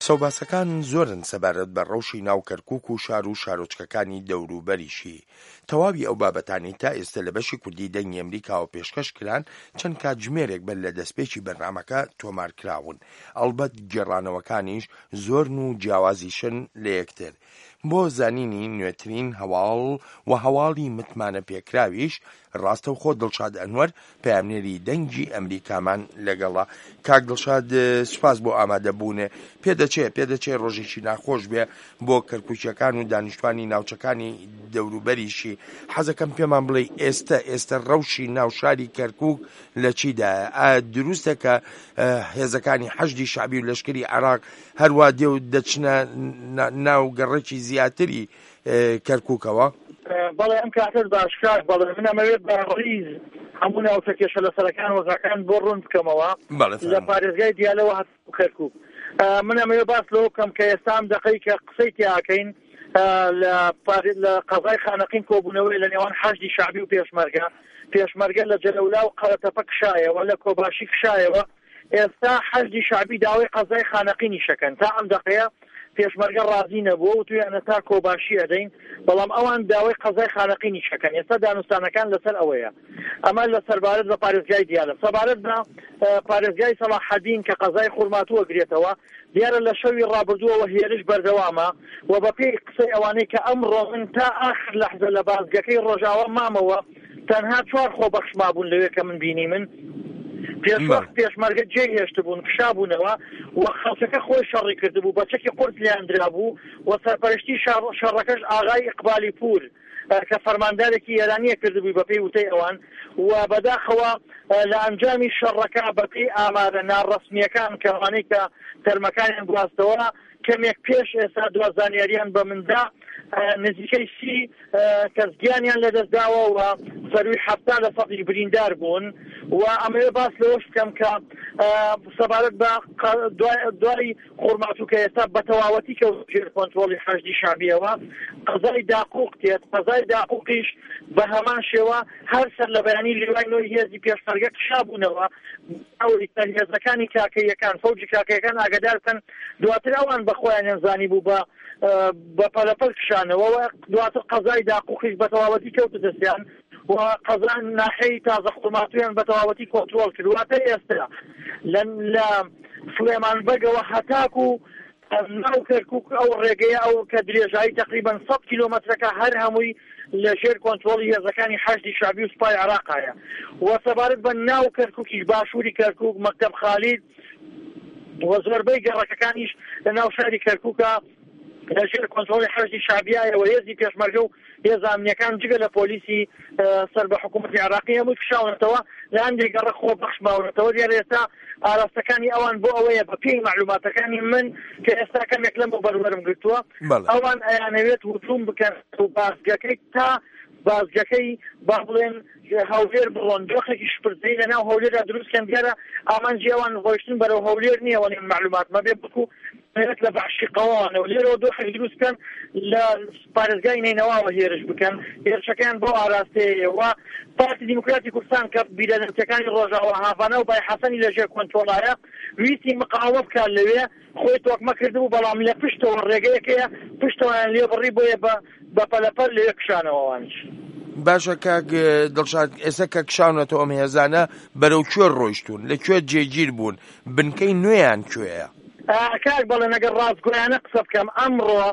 سەوباسەکان زۆرن سەبارەت بە ڕەوشی ناو کەرکووک و شار و شارۆچکەکانی دەوروبەریشی. تەواوی ئەو بابەتانی تا ئێستا لە بەشی کوردی دەنگی ئەمریکاوە پێشکەش کران، چەند کاتژمێرێک بەر لە دەستپێکی بەرنامەکە تۆمار کراون. ئەڵبەت گێڕانەوەکانیش زۆرن و جیاوازیشن لە یەکتر. بۆ زانینی نوێترین هەواڵ و هەواڵی متمانە پێکراویش ڕاستەوخۆ دڵشاد ئەنوەر پەیامنێری دەنگی ئەمریکامان لەگەڵا. کاک دڵشاد، سوپاس بۆ ئامادەبوونێ. پێدەچێ ڕۆژێکی ناخۆش بێ بۆ کەرکووچیەکان و دانیشتوانی ناوچەکانی دەوروبەریشی. حەزەکەم پێمان بڵێ ئێستا ڕەوشی ناوشاری کەرکووک لە چیدایە؟ دروستە کە هێزەکانی حەشدی شعبی و لەشکری عێراق هەروە دێ و دەچنە ناو گەڕێکی زیاتری کەرکووکەوە؟ بەڵێ ئەم کاتت باشکار بەڵێ من ئەمەوێت بە ڕیز هەموو ناوچەکێشە لە سەرەکان وەزەکان بۆ ڕوون بکەمەوە لە پارێزگای دیالەوە هەتاو کەرکووک. من ئەمەوێت باس لەوە بکەم کە ئێستام دەقەی کە قسەی تیاکەین لە قەزای خانەقین کۆبوونەوەی لە نێوان حەشدی شعبی و پێشمەرگە لە جەلەولا و قەڵەتەپە کشایەوە لە کۆباشی کشایەوە. ئێستا حەشدی شعبی داوای قەزای خانەقینی شەکەن. تا ئەم دەقەیە پێشمەرگە ڕازی نەبووە و تویانە تا کۆباشی ئەدەین، بەڵام ئەوان داوای قەزای خانەقینی شەکەن. ئێستا دانوستانەکان لەسەر ئەوەیە. ئەمە لە سەربارەت بە پارێزگای دیالە. سەبارەت بە پارێزگای سەلاحەدین کە قەزای خورماتووە گرێتەوە، دیارە لە شەوی ڕابردووەوە هێرش بەردەوامە و بە پێی قسەی ئەوانەی کە ئەمڕۆ من تا ئاخر لەحزە لە بازگەکەی ڕۆژاوە مامەوە تەنها 4 خۆبەخش مابوون لەوێ کە من بینی من. پێشمەرگە جێ هێشت بوون، کشابوونەوە و خەڵکەکە خۆی شەڕی کردبوو، بەچەکی قورس لیاندرا بوو و سەرپەرشتی شەڕەکەش ئاغای ئیقبالی پور کە فەرماندارێکی ئێرانیە کردبووی بە پێی وتەی ئەوان و بەداخەوە لە ئەنجامی شەڕەکە بە پێی ئامادە ناڕەسمیەکان کەوانەی کە تەرمەکانیان گواستەوە کەمێک پێش ئێستا دوازانیاریان بە مندا نزیکەی 30 کەس گیانیان لەدەستداوە و سەروی 70 لە سەدی بریندار بوون. و ئەمەوێ باس لەوەش بکەم کە سەبارەت بە دوای خورماتوو کە ئێستا بە تەواوەتی کە ژێر کۆنتڕۆڵی حەشدی شعبیەوە قەزای داقوق تێت. قەزای داقوقیش بە هەمان شێوە هەر سەر لە بەیانی لیوای نۆی هێزی پێشمەرگە کشابوونەوە ئەوەی هێزەکانی کاکەیەکان فەوجی کاکەیەکان ئاگادار بکەن دواتر ئەوان بەخۆیان زانی بوو بە پەلەپەل کشانەوە و دواتر قەزای داقوقیش بە تەواوەتی کەوتە دەستیان و قەزان ناحەی تازە خورماتویان بە تەواوەتی کۆنتڕۆڵ کردواتە ئێستا لە سلێمانبەرگەوە هەتاکو ناو کەرکووک ئەو ڕێگەیە ئەو کە درێژایی تقریبا 100 کیلۆمەترەکە هەر هەمووی لە ژێر کۆنتڕۆڵی هێزەکانی حەشدی شعبی و سوپای عێراقایە. و سەبارەت بە ناو کەرکووکیش باشووری کەرکووک مەکتەب خالید و زۆربەی گەڕەکەکانیش لە ناو شاری کەرکووکە لە ژێر کۆنتڕۆڵی حەشدی شعبیایەوە هێزی پێشمەرگە و هێز ئامنیەکان جگە لە پۆلیسی سەر بە حکوومەتی عێراقی هەمووی کشاونەتەوە لە هەندێک گەڕە خۆ بەخش ماونەتەوە. دیارە ئێستا ئاراستەکانی ئەوان بۆ ئەوەیە بە پێی معلوماتەکانی من کە ئێستا کەمێک لەم بەروبەرم گرتووە ئەوان ئەیانەوێت وتوم بکەن و بازگەکەی تا بازگەکەی با بڵێن هەولێر بڕۆن دۆخێکی شپرزەی لەناو هەولێردا دروستکەن. دیارە ئامانجی ئەوان ڕۆیشتن بەرەو هەولێر نییە وەڵێن معلومات مەبێ بکو لە بەعشی قەوانەوە لێرەوە دۆخێک دروست بکەن لە پارێزگای نینەواوە هێرش بکەن. هێرشەکان بۆ ئاراستەیەوە پارتی دیموکراتی کوردستان کە بیرەدەستەکانی ڕۆژاوە هاڤانە و بای حەسەنی لەژێر کۆنتڕۆڵایە ویستی مقاومە بکات لەوێ خۆی تۆکمە کردبوو، بەڵام لە پشتەوە ڕێگەیەکەیە پشتەوەیان لێ بڕی بۆیە بە پەلەپەل لێ کشانەوەوانش. باشە کاک دڵشاد، ئێستا کە کشاونەتەوە ئەم هێزانە بەرەو کوێ ڕۆیشتون؟ لەکوێ جێگیر بوون؟ بنکەی نوێیان کوێیە؟ کاک بەڵێ نەگەر ڕاستگۆیانە قسە بکەم ئەمڕۆ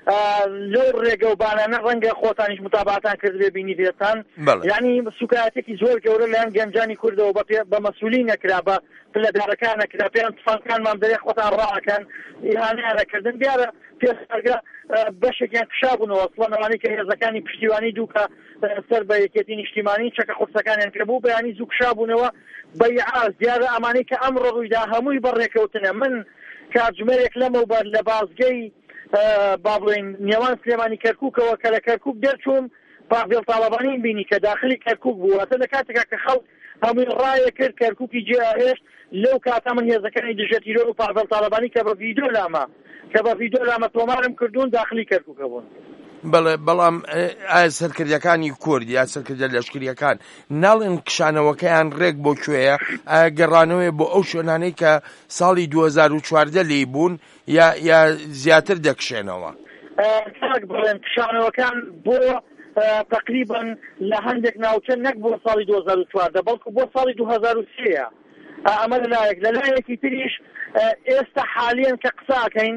لەو ڕێگە و بانانە ڕەنگە خۆتانیش متابعەتان کردبێ بینی دێتان، یعنی سوکایەتێکی زۆر گەورە لەیان گەنجانی کوردەوە بە مەسئولی نەکرا، بە پلەدارەکان نەکرا، پێیان تفەنگەکانمان دەرێ خۆتان ڕائەکەن ئیهانەیانەکردن. دیارە پێشمەرگە بەشێکیان کشابوونەوە ئەسڵەن ئەوانەی کە هێزەکانی پشتیوانی دووکە سەر بە یەکێتی نیشتیمانی چەکە قورسەکانیان کردبوو بەیانی زوو کشابوونەوە بەیعاز. دیارە ئەمانەی کە ئەمڕۆ ڕوویدا هەمووی بەڕێکەوتنە. من کاتژمێرێک لەمەوبەر لە بازگەی با بڵێن نێوان سلێمانی کەرکووکەوە کە لە کەرکووک دەرچووم پاڤێڵ تاڵەبانی بینی کە داخلی کەرکووک بوو. ئەتە لە کاتێکا کە خەڵک هەمووی ڕایە کرد کەرکووکی جێهێشت لەو کاتە من هێزەکانی دژەتیرۆ و پاڤێڵ تاڵەبانی کە بە ڤیدیۆ لامە تۆمارم کردوون داخلی کەرکووکە بوون. بەڵام ئایا سەرکردەکانی کورد یا سەرکردە لەشکریەکان ناڵێن کشانەوەکەیان ڕێک بۆ کوێیە؟ ئایا گەڕانەوەی بۆ ئەو شوێنانەی کە ساڵی 2014 لێی بوون یا زیاتر دەکشێنەوە؟ بڵێن کشانەوەکان بۆ تقریبا لە هەندێک ناوچە نەک بۆ ساڵی 2014 بەڵکو بۆ ساڵی 2003 ئەمە لەلایەک لە لایەکی تریش ئێستا حالیان کە قساکەین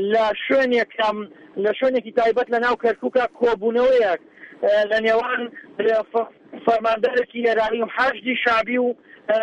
لە شوێنێکی تایبەت لە ناو کەرکووکە کۆبوونەوەیەک لە نێوان فەرماندەرێکی ئێرانی و حاشدی شابی و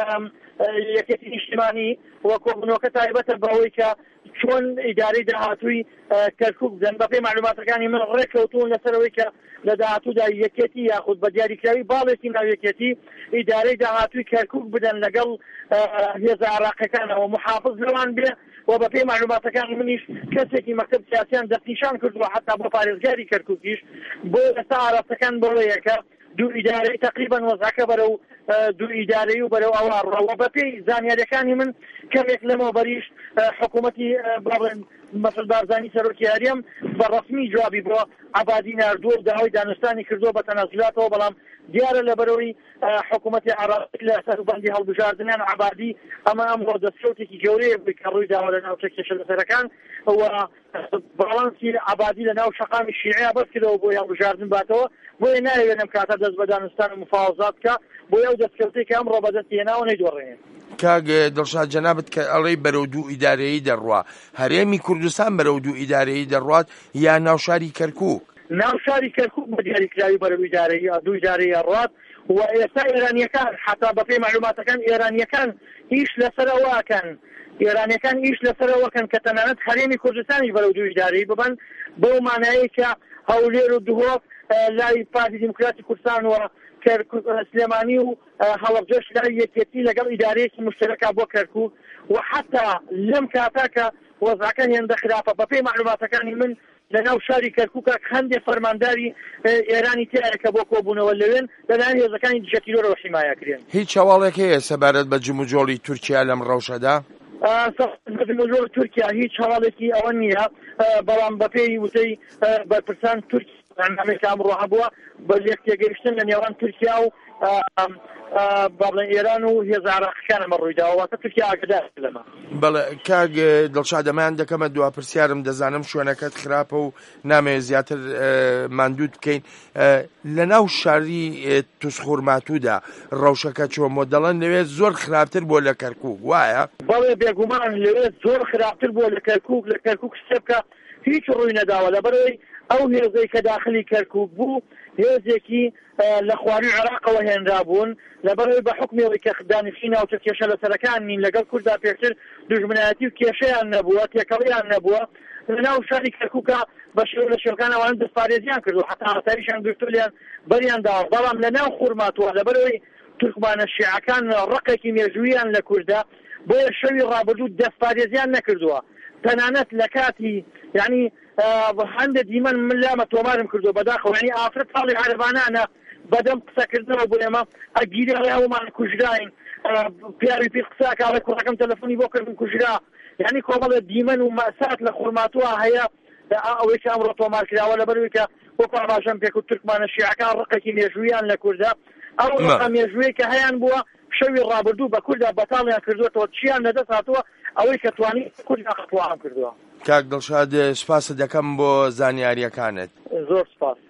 یەکێتی نیشتیمانی وە کۆبوونەوەکە تایبەتە بەوەی کە چۆن ئیدارەی داهاتووی کەرکووک بدەن بەپێی معلوماتەکانی من ڕێککەوتوون لەسەرەوەی کە لە داهاتوودا یەکێتی یاخود بە دیاریکراوی باڵێکی ناو یەکێتی ئیدارەی داهاتووی کەرکووک بدەن لەگەڵ هێزە عراقیەکانەوە محافظ لەوان بێ و بەپێی معلوماتەکانی منیش کەسێکی مەکتەب سیاسیان دەستنیشان کردووە حتا بۆ پارێزگاری کەرکووکیش بۆ ئێستا ئاراستەکان بەوەیەکە دوو ئیدارەی تقریبا وەزعەکە بەرەو دوو ئیدارەی و بەرەو ئەوڕەوە بەپێی زانیاریەکانی من کەمێک لەمەوە بەریش حکوومەتی بڵێن مەسعود بارزانی سەرۆکی یاریەم بەڕەسمی جوابی بۆ عەبادی ناردووە و داوای دانوستانی کردووە بە تەنازولاتەوە بەڵام دیارە لەبەرەوەی حکوومەتی عراقی لە سەربەندی هەڵبژاردنیان عەبادی ئەمڕۆ دەستکەوتێکی گەورەیە بووی کە ڕووی داوە لە ناو کێشە لەسەرەکان و باڵانسی عەبادی لە ناو شەقامی شیعەیە بەس کردەوە بۆی هەڵبژاردن باتەوە بۆیە ناوێت لەم کاتە دەست بە دانوستان و مفاوەزات بکە بۆیە ئەو دەستکەوتەی کە ئەمڕۆ بەدەستی هێناوە نەیدۆڕێنێت. کاک دڵشاد جەنابەت کە ئەڵێی بەرەو دوو ئیدارەیی دەڕوا هەرێمی کوردستان بەرەو دوو ئیدارەیی دەڕوات یا ناوشاری کەرکووک؟ ناوشاری کەرکووک بە دیاریکراوی بەرەو دوو ئیدارەیی ڕات و ئێستا ئێرانیەکان حتا بەپێی معلوماتەکان ئێرانیەکان ئیش لەسەرەوەکەن ئێرانیەکان ئیش لەسەرەوەکەن کە تەنانەت هەرێمی کوردستانیش بەرەو دوو ئیدارەیی ببەن بەو مانایەیە کە هەولێر و دهۆک لای پارتی دیموکراتی کوردستان و سلێمانی و هەڵەبجەش لای یەکێتی لەگەڵ ئیدارەیەکی مشتەرەکە بۆ کەرکووک و حتا لەم کاتا کە وەزعەکان هێندە خراپە بەپێی معلوماتەکانی من لە ناو شاری کەرکووکە هەندێک فەرمانداری ئێرانی تایە کە بۆ کۆبوونەوە لەوێن لەلایەن هێزەکانی دژەتیرۆرەوە حیمایەکرێن. هیچ هەواڵێک هەیە سەبارەت بە جموجۆڵی تورکیا لەم ڕەوشەدا؟ جموجۆڵی تورکیا هیچ هەواڵێکی ئەوە نییە بەڵام بەپێی وتەی بەرپرسان تورکی ئەمریکا ئەمڕۆ هەبووە بە یەکتێگەیشتن لە نێوان تورکیا و بەڵێن ئێران و هێزە عراقیەکان ئەمە ڕوویداوە واتە تورکیا ئاگادار لەمە. بەڵێ کاک دڵشاد دەمایان دەکەمە دوا پرسیارم دەزانم شوێنەکەت خراپە و نامەوێت زیاتر ماندوود بکەین لە ناو شاری توسخورماتوودا ڕەوشەکە چۆمۆ دەڵێن لەوێ زۆر خراپتر بۆ لە کەرکووک وایە؟ بەڵێ بێگومان لەوێ زۆر خراپتر بۆ لە کەرکووک شتێ بکە هیچ ڕووی نەداوە لەبەرەوەی ئەو هێزەی کە داخلی کەرکووک بوو هێزێکی لە خواری عێراقەوە هێنرا بوون لەبەرەوەی بە حکمێەوەی کە دانیشتنی ناوچە کێشە لەسەرەکان نین لەگەڵ کووردا پێشتر دوژمنایەتی و کێشەیان نەبووە تێکەڵیان نەبووە لەناو شاری کەرکووکە بە شێوە لە شێوەکانەوەیان دەستپارێزیان کردو حتا هاتاریشیان گرتولیان بەریان داوە بەڵام لە ناو خوورماتوە لەبەرەوەی تورکمانە شیعەکان ڕقێکی مێژوویان لە کووردا بۆیە شەوی ڕابردوو دەستپارێزیان نەکردووە تەنانەت لە کاتی یعنی هەندە دیمەن من لامە تۆمارم کردو بەداخەوە ینی ئافرەت ساڵی عەربانانە بەدەم قسەکردنەوە بۆ ئێمە ئەگیری هەڵیاومان کوژراین پیاوی پێ قساکڵێ کوڕەکەم تەلەفۆنی بۆ کردن کوژرا یعنی کۆمەڵە دیمەن و مەسات لە خوورماتوە هەیە ئەوەی کە ئەمڕۆ تۆمار کراوە لەبەرەوەی کە وەکو ئاماژەم پێک و تورکمانە شیعەکان ڕقێکی مێژوویان لە کووردا ئەو ڕقە مێژووی کە هەیان بووە شەوی ڕابردوو بە کووردا بەتاڵیان کردوێتەوە چیان نەدەست هاتووە ئەوەی کە توانی کووردا قەتوعام کردووە. کاک دڵشاد سپاس دەکەم بۆ زانیاریەکانت. زۆر سپاس.